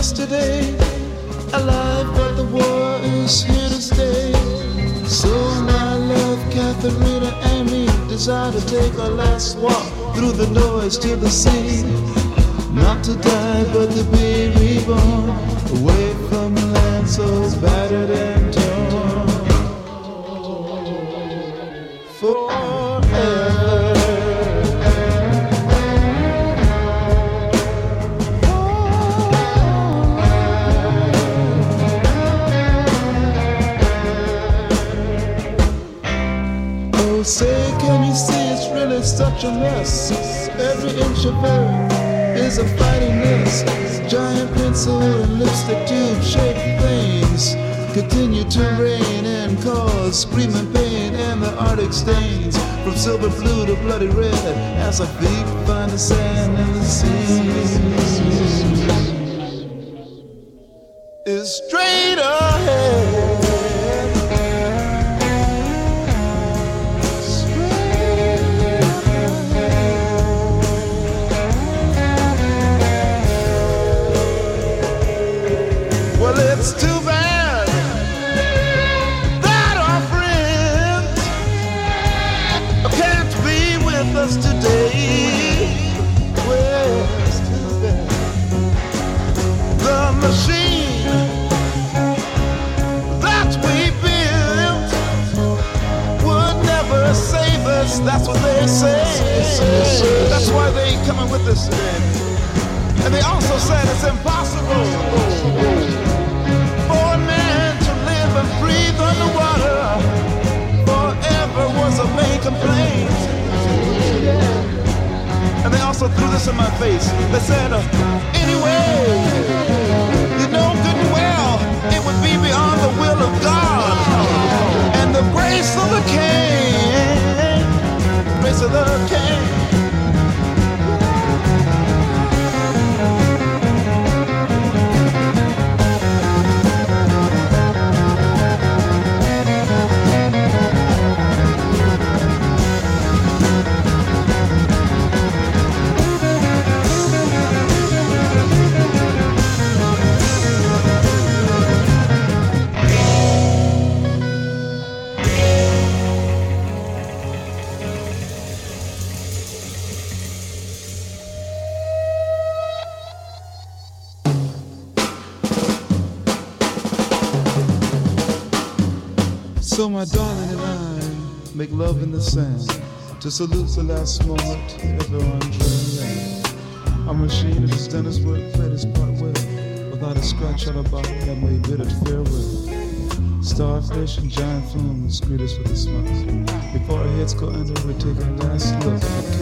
yesterday, alive, but the war is here to stay. So my love, Katharina, and me desire to take our last walk through the noise to the sea. Not to die, but to be reborn, away from a land so battered and torn. Forever. Oh, say, can you see it's really such a mess? Every inch of earth is a fighting mess. Giant pencil and lipstick tube shaped things continue to rain and cause screaming pain, and the Arctic stains from silver blue to bloody red as our feet find the sand and the sea is straight ahead. Well, it's too bad that our friends can't be with us today. Well, it's too bad. The machine that we built would never save us. That's what they say. That's why they ain't coming with us today. And they also said it's impossible for a man to live and breathe underwater forever was a main complaint. And they also threw this in my face. They said, anyway, you know good and well it would be beyond the will of God and the grace of the King, grace of the King. So my darling and I make love in the sand to salute the last moment ever on dry land. Our machine has done its work, played its part well, without a scratch on our back that may bid it farewell. Starfish and giant flumes greet us with a smile. Before our heads go under, we take a last look at the